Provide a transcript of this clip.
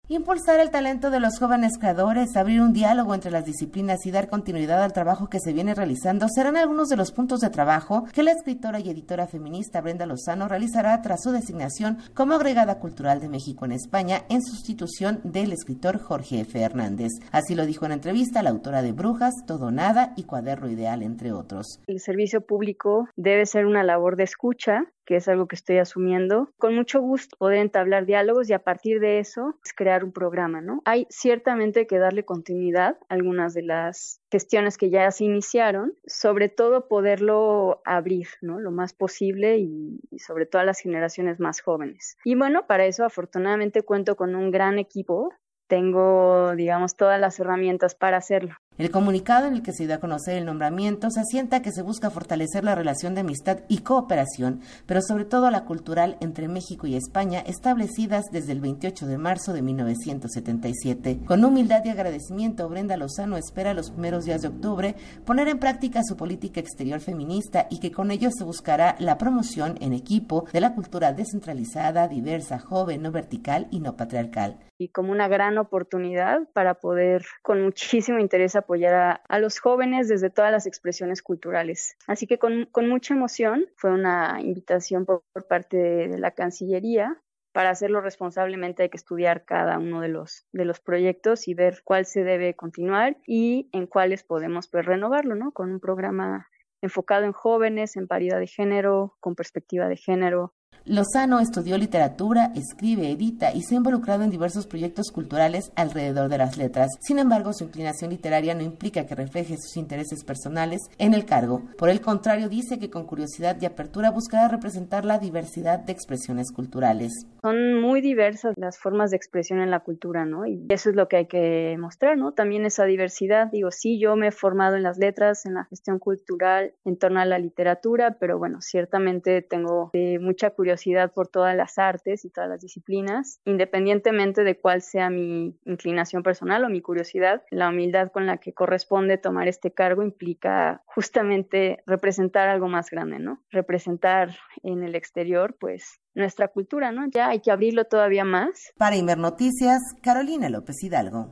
Impulsar el talento de los jóvenes creadores, abrir un diálogo entre las disciplinas y dar continuidad al trabajo que se viene realizando serán algunos de los puntos de trabajo que la escritora y editora feminista Brenda Lozano realizará tras su designación como agregada cultural de México en España en sustitución del escritor Jorge F. Hernández. Así lo dijo en entrevista la autora de Brujas, Todo o Nada y Cuaderno Ideal, entre otros. El servicio público debe ser una labor de escucha, que es algo que estoy asumiendo. Con mucho gusto poder entablar diálogos y a partir de eso crear un programa, ¿no? Hay ciertamente que darle continuidad a algunas de las gestiones que ya se iniciaron, sobre todo poderlo abrir, ¿no? Lo más posible y sobre todo a las generaciones más jóvenes. Y bueno, para eso afortunadamente cuento con un gran equipo. Tengo, digamos, todas las herramientas para hacerlo. El comunicado en el que se dio a conocer el nombramiento se asienta que se busca fortalecer la relación de amistad y cooperación, pero sobre todo la cultural entre México y España, establecidas desde el 28 de marzo de 1977. Con humildad y agradecimiento, Brenda Lozano espera los primeros días de octubre poner en práctica su política exterior feminista y que con ello se buscará la promoción en equipo de la cultura descentralizada, diversa, joven, no vertical y no patriarcal. Y como una gran oportunidad para poder con muchísimo interés apoyar a los jóvenes desde todas las expresiones culturales. Así que con mucha emoción fue una invitación por parte de la Cancillería. Para hacerlo responsablemente hay que estudiar cada uno de los proyectos y ver cuál se debe continuar y en cuáles podemos renovarlo, ¿no? Con un programa enfocado en jóvenes, en paridad de género, con perspectiva de género. Lozano estudió literatura, escribe, edita y se ha involucrado en diversos proyectos culturales alrededor de las letras. Sin embargo, su inclinación literaria no implica que refleje sus intereses personales en el cargo. Por el contrario, dice que con curiosidad y apertura buscará representar la diversidad de expresiones culturales. Son muy diversas las formas de expresión en la cultura, ¿no? Y eso es lo que hay que mostrar, ¿no? También esa diversidad. Digo, sí, yo me he formado en las letras, en la gestión cultural, en torno a la literatura, pero bueno, ciertamente tengo mucha curiosidad por todas las artes y todas las disciplinas, independientemente de cuál sea mi inclinación personal o mi curiosidad. La humildad con la que corresponde tomar este cargo implica justamente representar algo más grande, ¿no? Representar en el exterior, pues, nuestra cultura, ¿no? Ya hay que abrirlo todavía más. Para Imer Noticias, Carolina López Hidalgo.